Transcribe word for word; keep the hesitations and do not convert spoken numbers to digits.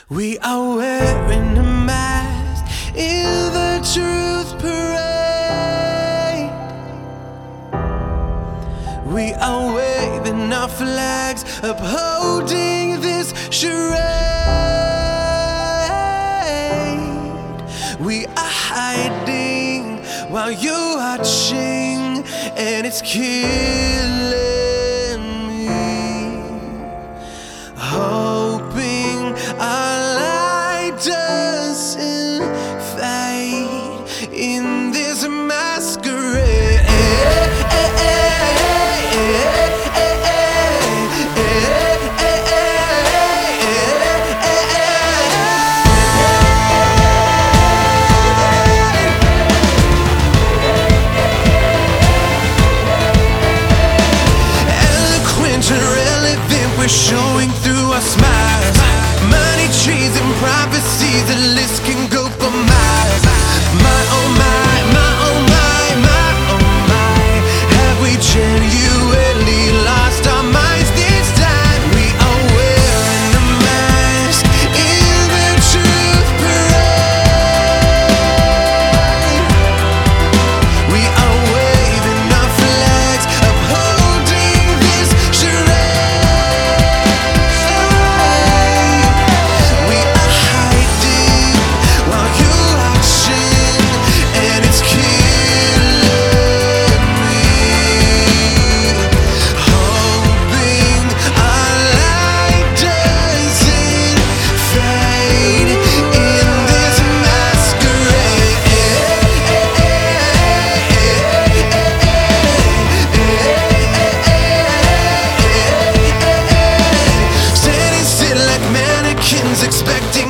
We are wearing a mask in the truth parade. We are waving our flags, upholding this charade. We are hiding while you're watching, and it's killing me. Hoping our light doesn't fade in this masquerade. We're showing through our smiles. Money, trees, and prophecies. The list can go for miles. My oh my, my oh my, my oh my. Have we genuinely lost our minds this time? We are wearing a mask in the truth parade. We are waving our flags, upholding this charade. Expecting